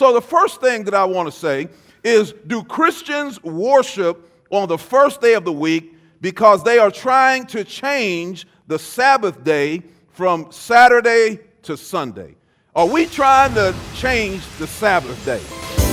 So the first thing that I want to say is, do Christians worship on the first day of the week because they are trying to change the Sabbath day from Saturday to Sunday? Are we trying to change the Sabbath day?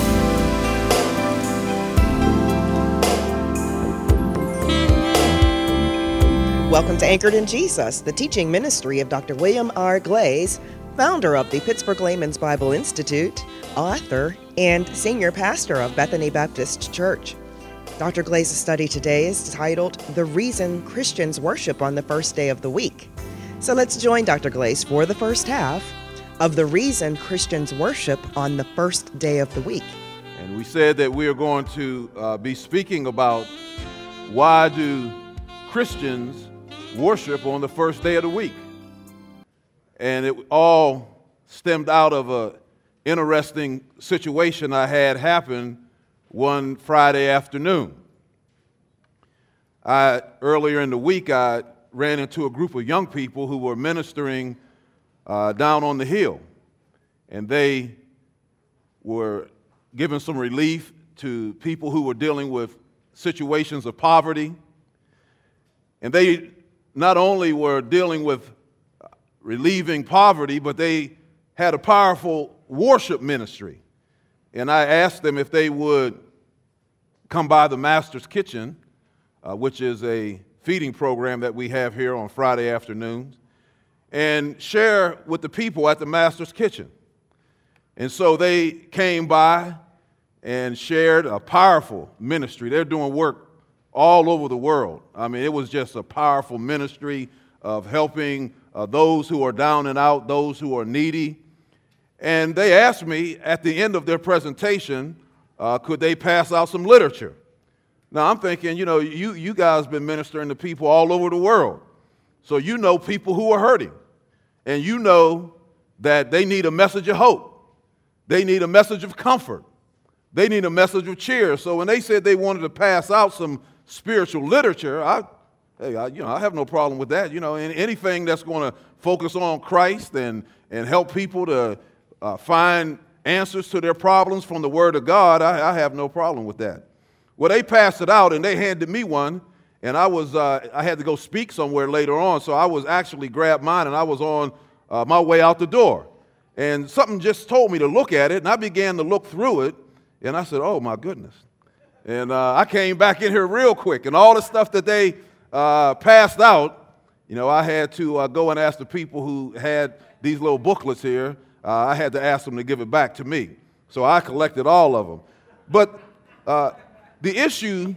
Welcome to Anchored in Jesus, the teaching ministry of Dr. William R. Glaze, founder of the Pittsburgh Layman's Bible Institute, author, and senior pastor of Bethany Baptist Church. Dr. Glaze's study today is titled, The Reason Christians Worship on the First Day of the Week. So let's join Dr. Glaze for the first half of The Reason Christians Worship on the First Day of the Week. And we said that we are going to be speaking about why do Christians worship on the first day of the week. And it all stemmed out of an interesting situation I had happen one Friday afternoon. Earlier in the week, I ran into a group of young people who were ministering down on the hill. And they were giving some relief to people who were dealing with situations of poverty. And they not only were dealing with relieving poverty, but they had a powerful worship ministry. And I asked them if they would come by the Master's Kitchen, which is a feeding program that we have here on Friday afternoons, and share with the people at the Master's Kitchen. And so they came by and shared a powerful ministry. They're doing work all over the world. I mean, it was just a powerful ministry of helping those who are down and out, those who are needy. And they asked me at the end of their presentation, could they pass out some literature? Now, I'm thinking, you guys been ministering to people all over the world. So you know people who are hurting. And you know that they need a message of hope. They need a message of comfort. They need a message of cheer. So when they said they wanted to pass out some spiritual literature, I have no problem with that. Anything that's going to focus on Christ and help people to find answers to their problems from the Word of God, I have no problem with that. Well, they passed it out, and they handed me one, and I had to go speak somewhere later on, so I was actually grabbed mine, and I was on my way out the door. And something just told me to look at it, and I began to look through it, and I said, oh, my goodness. And I came back in here real quick, and all the stuff that they passed out, I had to go and ask the people who had these little booklets here. I had to ask them to give it back to me. So I collected all of them. But the issue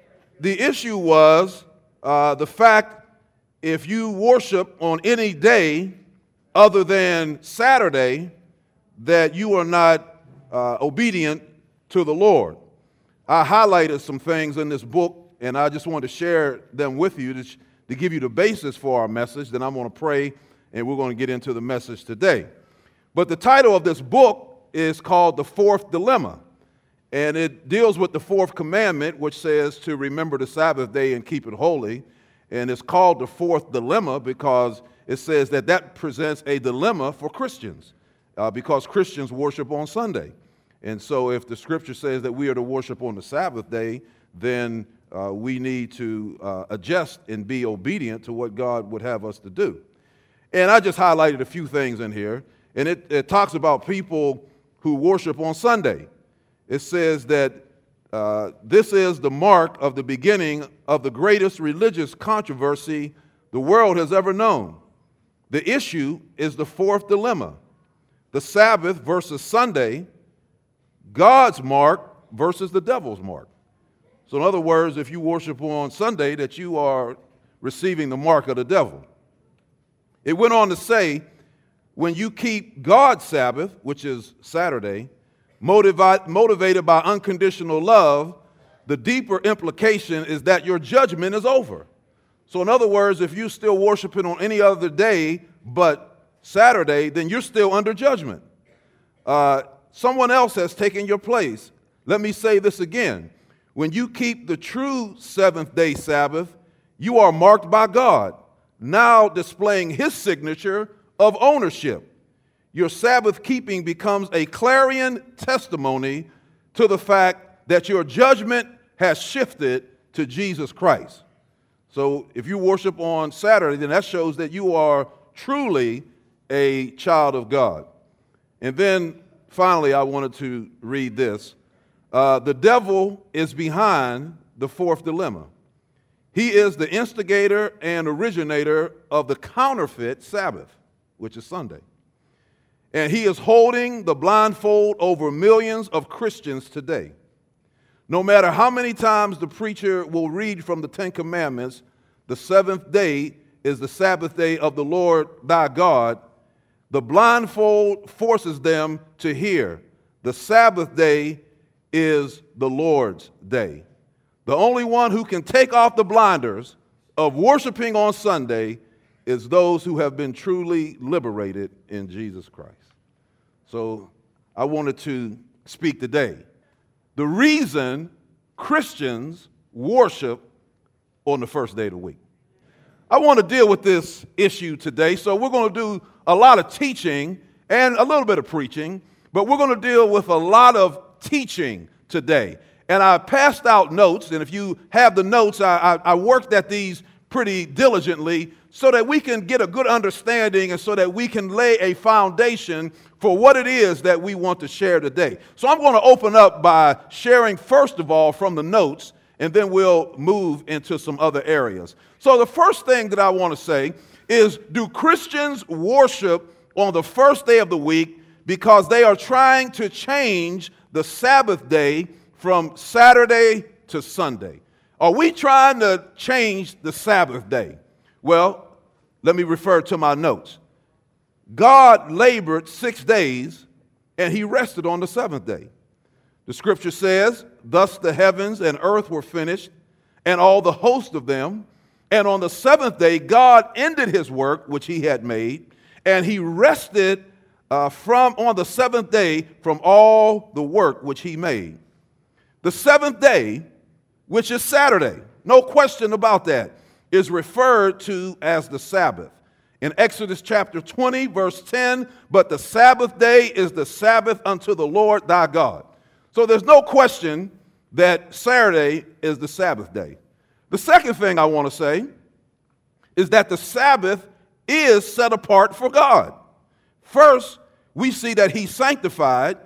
was the fact if you worship on any day other than Saturday, that you are not obedient to the Lord. I highlighted some things in this book, and I just wanted to share them with you to give you the basis for our message. Then I'm going to pray, and we're going to get into the message today. But the title of this book is called The Fourth Dilemma, and it deals with the fourth commandment, which says to remember the Sabbath day and keep it holy. And it's called The Fourth Dilemma because it says that presents a dilemma for Christians because Christians worship on Sunday. And so if the scripture says that we are to worship on the Sabbath day, then we need to adjust and be obedient to what God would have us to do. And I just highlighted a few things in here. And it talks about people who worship on Sunday. It says that this is the mark of the beginning of the greatest religious controversy the world has ever known. The issue is the fourth dilemma, the Sabbath versus Sunday, God's mark versus the devil's mark. So in other words, if you worship on Sunday, that you are receiving the mark of the devil. It went on to say, when you keep God's Sabbath, which is Saturday, motivated by unconditional love, the deeper implication is that your judgment is over. So in other words, if you're still worshiping on any other day but Saturday, then you're still under judgment. Someone else has taken your place. Let me say this again. When you keep the true seventh-day Sabbath, you are marked by God, now displaying His signature of ownership. your Sabbath keeping becomes a clarion testimony to the fact that your judgment has shifted to Jesus Christ. So if you worship on Saturday, then that shows that you are truly a child of God. And then finally, I wanted to read this. The devil is behind the fourth dilemma. He is the instigator and originator of the counterfeit Sabbath, which is Sunday. And he is holding the blindfold over millions of Christians today. No matter how many times the preacher will read from the Ten Commandments, the seventh day is the Sabbath day of the Lord thy God, the blindfold forces them to hear the Sabbath day is the Lord's day. The only one who can take off the blinders of worshiping on Sunday is those who have been truly liberated in Jesus Christ. So I wanted to speak today. The reason Christians worship on the first day of the week. I want to deal with this issue today, so we're going to do a lot of teaching and a little bit of preaching, but we're going to deal with a lot of teaching today. And I passed out notes, and if you have the notes, I worked at these pretty diligently so that we can get a good understanding and so that we can lay a foundation for what it is that we want to share today. So I'm going to open up by sharing, first of all, from the notes, and then we'll move into some other areas. So the first thing that I want to say is, do Christians worship on the first day of the week because they are trying to change the Sabbath day from Saturday to Sunday? Are we trying to change the Sabbath day? Well, let me refer to my notes. God labored 6 days, and he rested on the seventh day. The scripture says, thus the heavens and earth were finished, and all the host of them. And on the seventh day, God ended his work, which he had made, and he rested on the seventh day from all the work which he made. The seventh day, which is Saturday, no question about that, is referred to as the Sabbath. In Exodus chapter 20, verse 10, but the Sabbath day is the Sabbath unto the Lord thy God. So there's no question that Saturday is the Sabbath day. The second thing I want to say is that the Sabbath is set apart for God. First, we see that he sanctified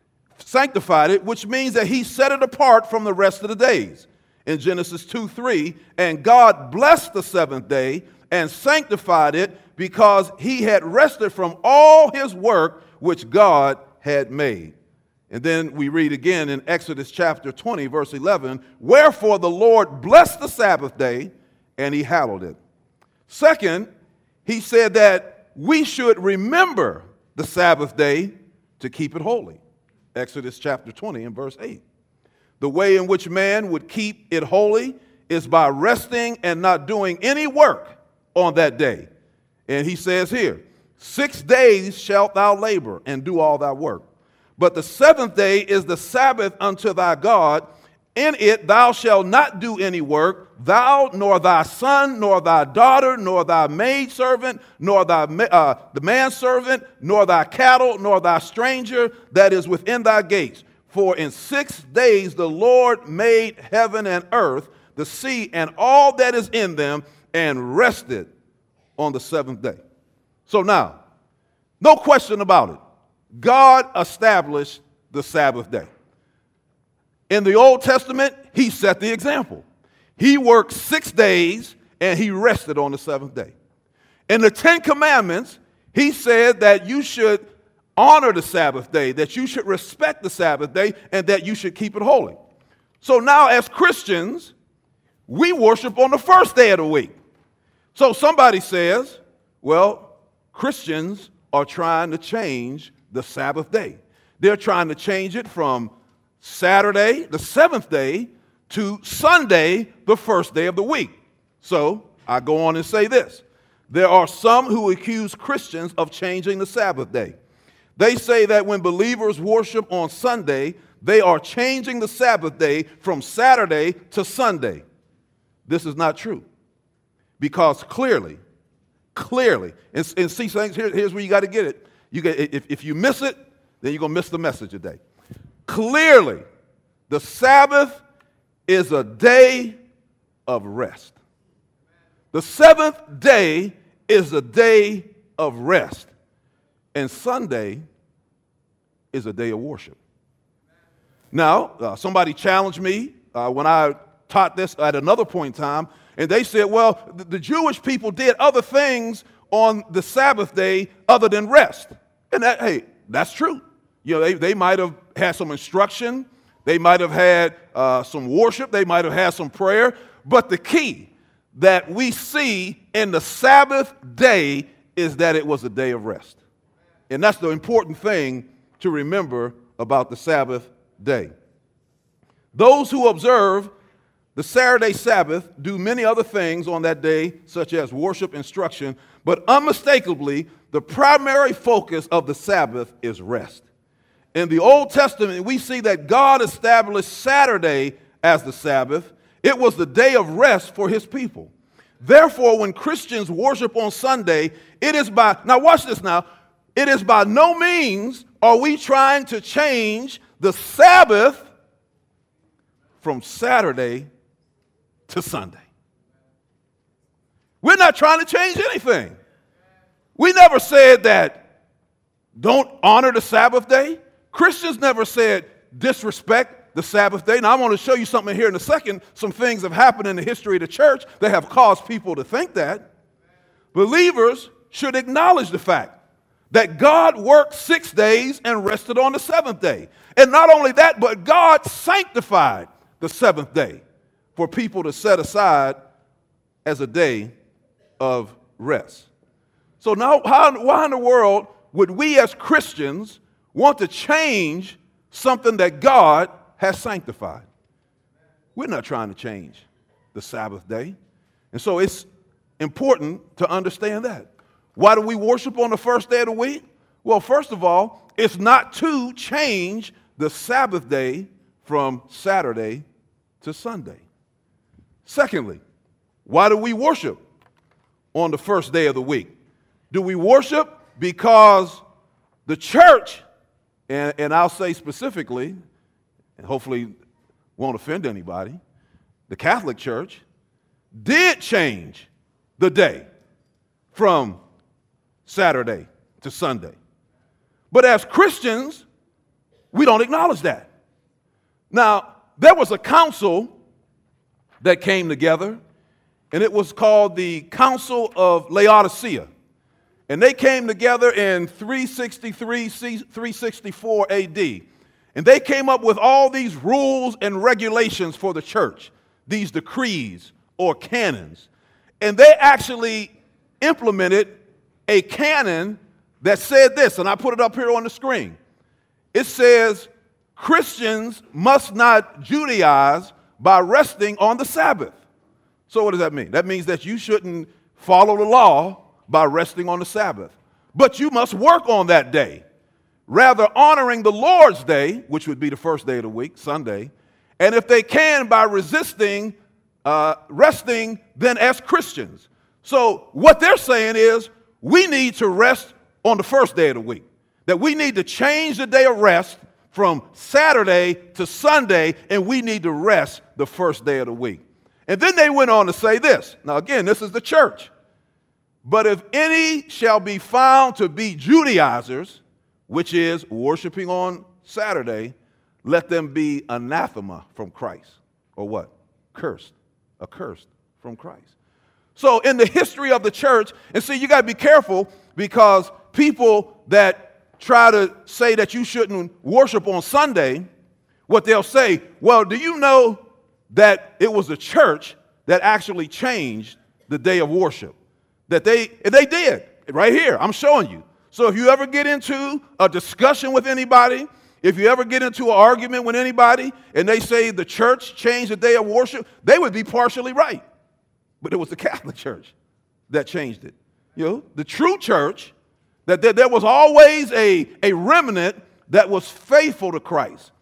it, which means that he set it apart from the rest of the days. In Genesis 2:3, and God blessed the seventh day and sanctified it because he had rested from all his work which God had made. And then we read again in Exodus chapter 20, verse 11, wherefore the Lord blessed the Sabbath day and he hallowed it. Second, he said that we should remember the Sabbath day to keep it holy. Exodus chapter 20 and verse 8. The way in which man would keep it holy is by resting and not doing any work on that day. And he says here, 6 days shalt thou labor and do all thy work. But the seventh day is the Sabbath unto thy God. In it thou shalt not do any work, thou, nor thy son, nor thy daughter, nor thy maidservant, nor the manservant, nor thy cattle, nor thy stranger that is within thy gates. For in 6 days the Lord made heaven and earth, the sea, and all that is in them, and rested on the seventh day. So now, no question about it. God established the Sabbath day. In the Old Testament, he set the example. He worked 6 days and he rested on the seventh day. In the Ten Commandments, he said that you should honor the Sabbath day, that you should respect the Sabbath day, and that you should keep it holy. So now as Christians, we worship on the first day of the week. So somebody says, well, Christians are trying to change the Sabbath day. They're trying to change it from Saturday, the seventh day, to Sunday, the first day of the week. So I go on and say this. There are some who accuse Christians of changing the Sabbath day. They say that when believers worship on Sunday, they are changing the Sabbath day from Saturday to Sunday. This is not true. Because clearly, and see, here's where you got to get it. If you miss it, then you're going to miss the message today. Clearly, the Sabbath is a day of rest. The seventh day is a day of rest. And Sunday is a day of worship. Now, somebody challenged me when I taught this at another point in time, and they said, well, the Jewish people did other things on the Sabbath day other than rest. And that's true. You know, they might have had some instruction. They might have had some worship. They might have had some prayer. But the key that we see in the Sabbath day is that it was a day of rest. And that's the important thing to remember about the Sabbath day. Those who observe the Saturday Sabbath do many other things on that day, such as worship, instruction, but unmistakably, the primary focus of the Sabbath is rest. In the Old Testament, we see that God established Saturday as the Sabbath. It was the day of rest for his people. Therefore, when Christians worship on Sunday, now watch this now, it is by no means are we trying to change the Sabbath from Saturday to Sunday. We're not trying to change anything. We never said that don't honor the Sabbath day. Christians never said disrespect the Sabbath day. Now, I want to show you something here in a second. Some things have happened in the history of the church that have caused people to think that. Believers should acknowledge the fact that God worked 6 days and rested on the seventh day. And not only that, but God sanctified the seventh day for people to set aside as a day of rest. So now, why in the world would we as Christians want to change something that God has sanctified? We're not trying to change the Sabbath day. And so it's important to understand that. Why do we worship on the first day of the week? Well, first of all, it's not to change the Sabbath day from Saturday to Sunday. Secondly, why do we worship on the first day of the week? Do we worship because the church, and I'll say specifically, and hopefully won't offend anybody, the Catholic Church did change the day from Saturday to Sunday. But as Christians, we don't acknowledge that. Now, there was a council that came together, and it was called the Council of Laodicea. And they came together in 363, 364 AD. And they came up with all these rules and regulations for the church, these decrees or canons. And they actually implemented a canon that said this, and I put it up here on the screen. It says, Christians must not Judaize by resting on the Sabbath. So what does that mean? That means that you shouldn't follow the law by resting on the Sabbath. But you must work on that day, rather honoring the Lord's day, which would be the first day of the week, Sunday, and if they can, by resting then as Christians. So what they're saying is we need to rest on the first day of the week, that we need to change the day of rest from Saturday to Sunday, and we need to rest the first day of the week. And then they went on to say this. Now, again, this is the church. But if any shall be found to be Judaizers, which is worshiping on Saturday, let them be anathema from Christ. Or what? Cursed. Accursed from Christ. So in the history of the church, and see, you got to be careful because people that try to say that you shouldn't worship on Sunday, what they'll say, well, do you know that it was the church that actually changed the day of worship? That they did, right here, I'm showing you. So if you ever get into a discussion with anybody, if you ever get into an argument with anybody, and they say the church changed the day of worship, they would be partially right. But it was the Catholic Church that changed it. You know, the true church, that there was always a remnant that was faithful to Christ,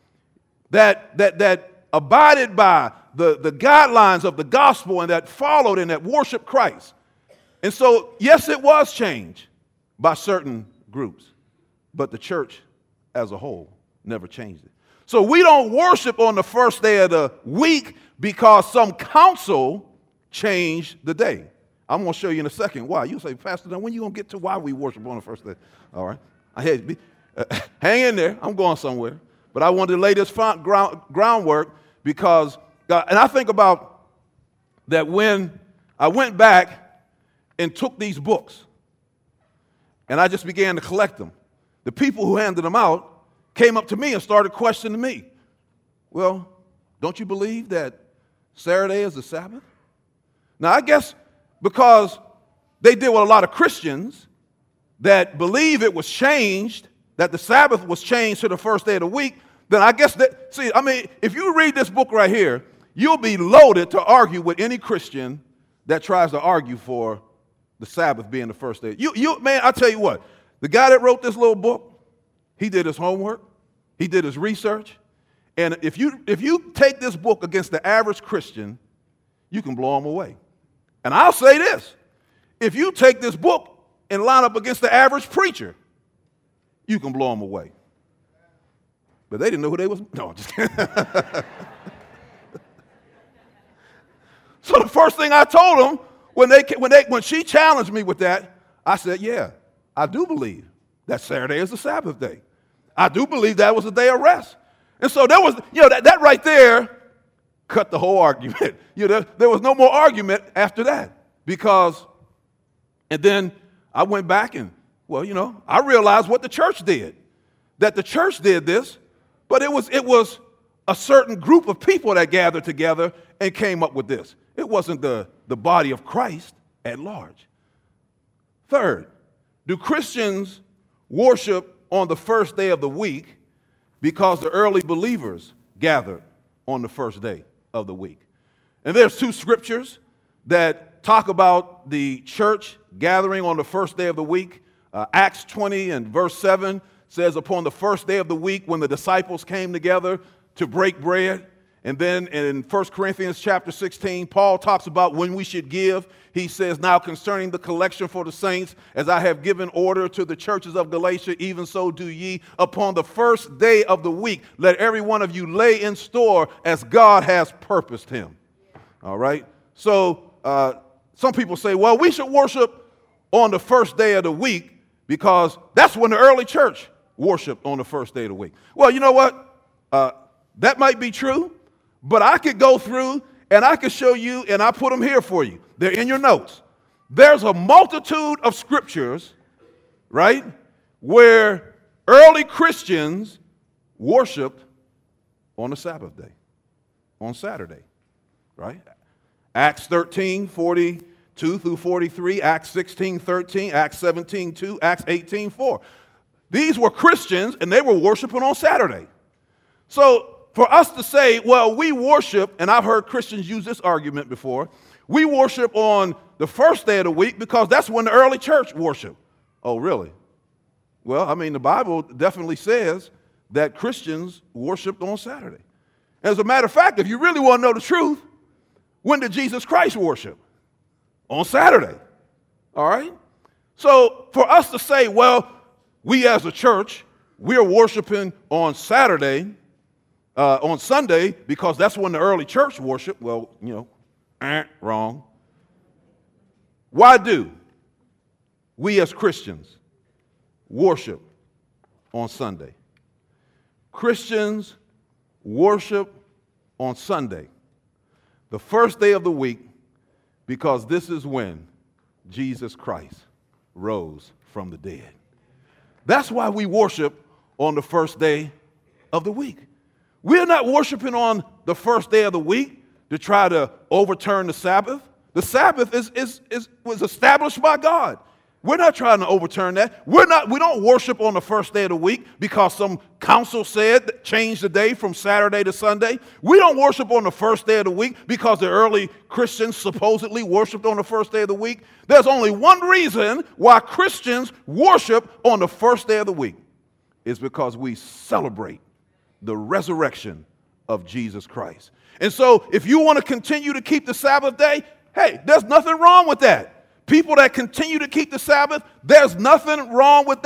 that abided by the guidelines of the gospel and that followed and that worshiped Christ. And so, yes, it was changed by certain groups. but the church as a whole never changed it. So we don't worship on the first day of the week because some council changed the day. I'm going to show you in a second why. You say, Pastor, when are you going to get to why we worship on the first day? All right. Hang in there. I'm going somewhere. But I wanted to lay this groundwork because, and I think about that when I went back and took these books and I just began to collect them, the people who handed them out came up to me and started questioning me. Well, don't you believe that Saturday is the Sabbath? Now, I guess because they deal with a lot of Christians that believe it was changed, that the Sabbath was changed to the first day of the week, then I guess that, if you read this book right here, you'll be loaded to argue with any Christian that tries to argue for the Sabbath being the first day. Man, I tell you what, the guy that wrote this little book, he did his homework, he did his research, and if you take this book against the average Christian, you can blow him away. And I'll say this, if you take this book and line up against the average preacher, you can blow them away. But they didn't know who they was. No, I'm just kidding. So the first thing I told them when she challenged me with that, I said, yeah, I do believe that Saturday is the Sabbath day. I do believe that was a day of rest. And so there was, that right there cut the whole argument. There was no more argument after that and then I went back and, I realized what the church did, that the church did this, but it was a certain group of people that gathered together and came up with this. It wasn't the body of Christ at large. Third, do Christians worship on the first day of the week because the early believers gathered on the first day of the week? And there's two scriptures that talk about the church gathering on the first day of the week. Acts 20 and verse 7 says, upon the first day of the week when the disciples came together to break bread. And then in 1 Corinthians chapter 16, Paul talks about when we should give. He says, now concerning the collection for the saints, as I have given order to the churches of Galatia, even so do ye. Upon the first day of the week, let every one of you lay in store as God has purposed him. All right? So some people say, well, we should worship on the first day of the week because that's when the early church worshiped on the first day of the week. Well, you know what? That might be true, but I could go through and I could show you, and I put them here for you. They're in your notes. There's a multitude of scriptures, right, where early Christians worshiped on the Sabbath day, on Saturday, right? Acts 13, 42 through 43, Acts 16, 13, Acts 17, 2, Acts 18, 4. These were Christians, and they were worshiping on Saturday. So for us to say, well, we worship, and I've heard Christians use this argument before, we worship on the first day of the week because that's when the early church worshiped. Oh, really? Well, the Bible definitely says that Christians worshiped on Saturday. As a matter of fact, if you really want to know the truth, when did Jesus Christ worship? On Saturday. All right? So for us to say, well, we as a church, we are worshiping on Saturday, on Sunday, because that's when the early church worshiped, well, wrong. Why do we as Christians worship on Sunday? Christians worship on Sunday, the first day of the week, because this is when Jesus Christ rose from the dead. That's why we worship on the first day of the week. We're not worshiping on the first day of the week to try to overturn the Sabbath. The Sabbath was established by God. We're not trying to overturn that. We don't worship on the first day of the week because some council said change the day from Saturday to Sunday. We don't worship on the first day of the week because the early Christians supposedly worshiped on the first day of the week. There's only one reason why Christians worship on the first day of the week. It's because we celebrate the resurrection of Jesus Christ. And so if you want to continue to keep the Sabbath day, hey, there's nothing wrong with that. People that continue to keep the Sabbath, there's nothing wrong with that.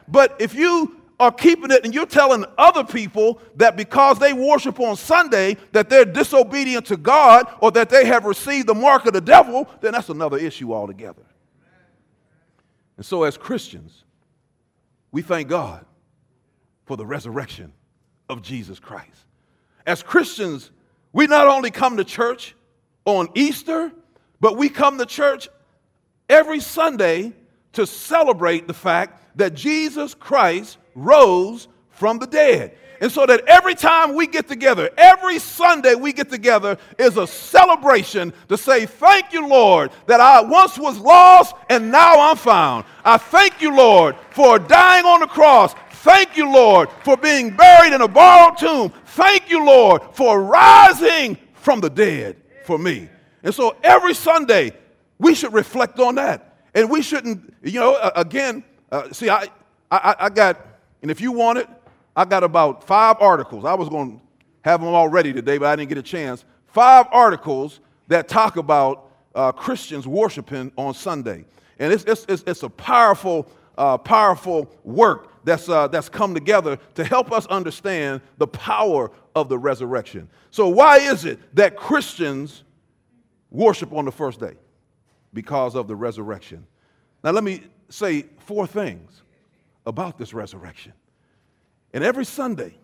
But if you are keeping it and you're telling other people that because they worship on Sunday that they're disobedient to God or that they have received the mark of the devil, then that's another issue altogether. And so as Christians, we thank God for the resurrection of Jesus Christ. As Christians, we not only come to church on Easter, but we come to church every Sunday to celebrate the fact that Jesus Christ rose from the dead. And so that every time we get together, every Sunday we get together is a celebration to say, thank you, Lord, that I once was lost and now I'm found. I thank you, Lord, for dying on the cross. Thank you, Lord, for being buried in a borrowed tomb. Thank you, Lord, for rising from the dead for me. And so every Sunday we should reflect on that. And we shouldn't, I got, and if you want it, I got about 5 articles. I was going to have them all ready today, but I didn't get a chance. 5 articles that talk about Christians worshiping on Sunday. And it's a powerful work that's come together to help us understand the power of the resurrection. So why is it that Christians worship on the first day? Because of the resurrection. Now let me say 4 things about this resurrection. And every Sunday,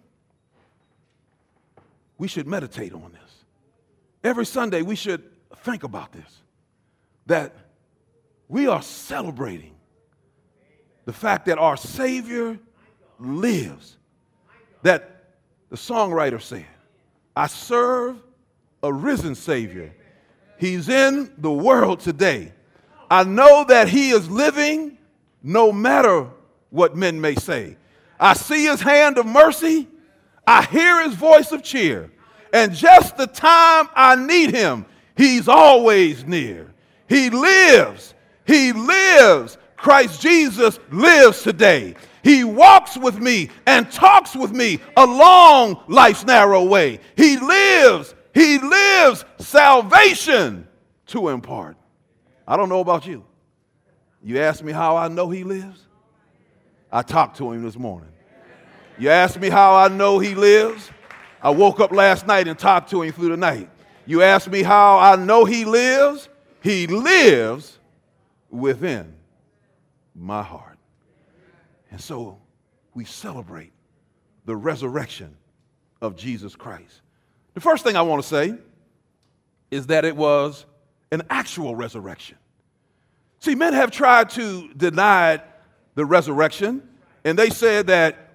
we should meditate on this. Every Sunday, we should think about this, that we are celebrating the fact that our Savior lives. That the songwriter said, I serve a risen Savior. He's in the world today. I know that he is living no matter what men may say. I see his hand of mercy. I hear his voice of cheer. And just the time I need him, he's always near. He lives. He lives. Christ Jesus lives today. He walks with me and talks with me along life's narrow way. He lives. He lives salvation to impart. I don't know about you. You ask me how I know he lives? I talked to him this morning. You ask me how I know he lives? I woke up last night and talked to him through the night. You ask me how I know he lives? He lives within my heart. And so we celebrate the resurrection of Jesus Christ. The first thing I want to say is that it was an actual resurrection. See, men have tried to deny the resurrection, and they said that,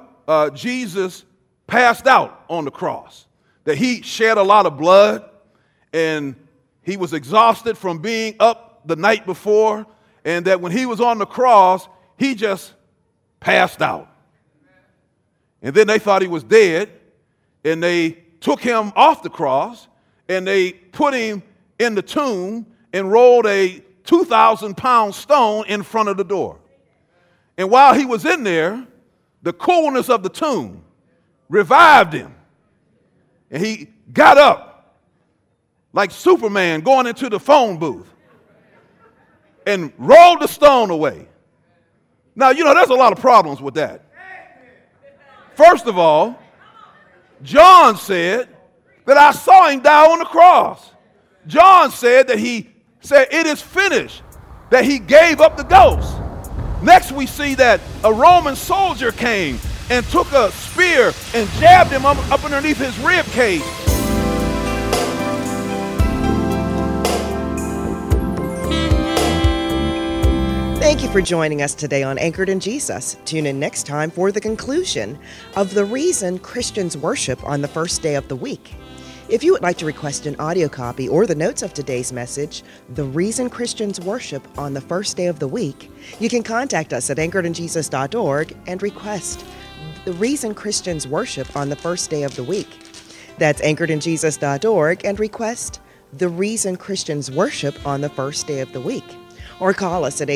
Jesus passed out on the cross, that he shed a lot of blood, and he was exhausted from being up the night before, and that when he was on the cross, he just passed out. And then they thought he was dead, and they took him off the cross, and they put him in the tomb and rolled a 2,000-pound stone in front of the door. And while he was in there, the coolness of the tomb revived him. And he got up like Superman going into the phone booth and rolled the stone away. Now, there's a lot of problems with that. First of all, John said that I saw him die on the cross. John said that he said it is finished, that he gave up the ghost. Next, we see that a Roman soldier came and took a spear and jabbed him up underneath his rib cage. Thank you for joining us today on Anchored in Jesus. Tune in next time for the conclusion of the reason Christians worship on the first day of the week. If you would like to request an audio copy or the notes of today's message, The Reason Christians Worship on the First Day of the Week, you can contact us at anchoredinjesus.org and request The Reason Christians Worship on the First Day of the Week. That's anchoredinjesus.org and request The Reason Christians Worship on the First Day of the Week. Or call us at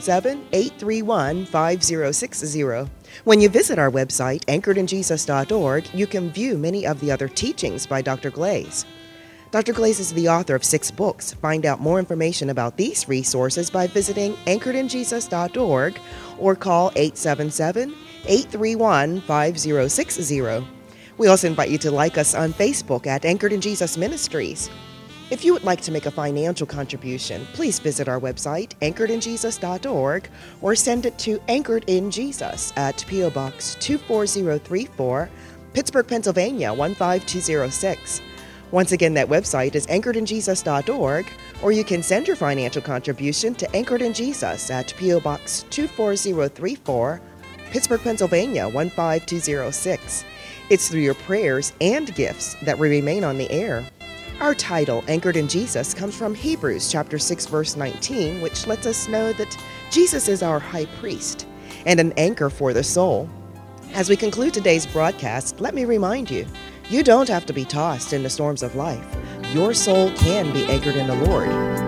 877-831-5060. When you visit our website, anchoredinjesus.org, you can view many of the other teachings by Dr. Glaze. Dr. Glaze is the author of 6 books. Find out more information about these resources by visiting anchoredinjesus.org or call 877-831-5060. We also invite you to like us on Facebook at Anchored in Jesus Ministries. If you would like to make a financial contribution, please visit our website, anchoredinjesus.org, or send it to Anchored in Jesus at P.O. Box 24034, Pittsburgh, Pennsylvania 15206. Once again, that website is anchoredinjesus.org, or you can send your financial contribution to Anchored in Jesus at P.O. Box 24034, Pittsburgh, Pennsylvania 15206. It's through your prayers and gifts that we remain on the air. Our title, Anchored in Jesus, comes from Hebrews chapter 6, verse 19, which lets us know that Jesus is our high priest and an anchor for the soul. As we conclude today's broadcast, let me remind you, you don't have to be tossed in the storms of life. Your soul can be anchored in the Lord.